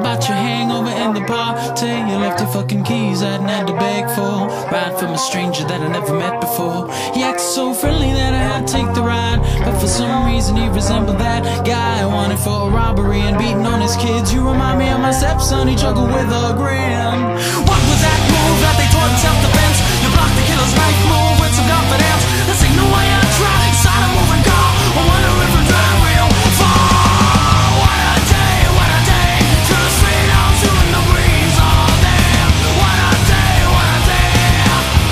about your hangover in the party. You left your fucking keys, I hadn't had to beg for. Ride from a stranger that I never met before. He acted so friendly that I had to take the ride, but for some reason he resembled that guy I wanted for a robbery and beating on his kids. You remind me of my stepson, he juggled with a grin. What was that move that they taught in self-defense? You blocked the killer's knife move with some confidence. This ain't no way I try, start a moving car. I wonder if I drive real far. What a day, just straight out shooting the breeze all day. What a day, what a day.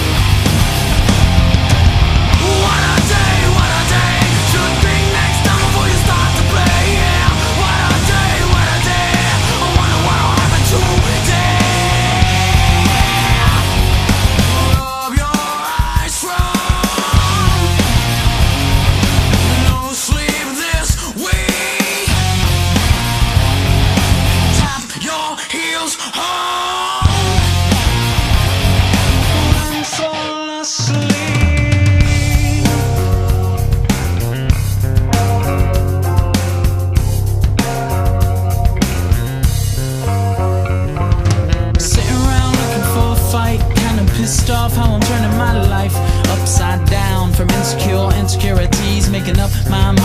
What a day, should think next time before you start to play, yeah. What a day, I wonder what'll happen today. Rub your eyes from no sleep this week. Tap your heels home and fall asleep. Sitting around looking for a fight, kinda pissed off how I'm turning my life upside down. From insecurities, making up my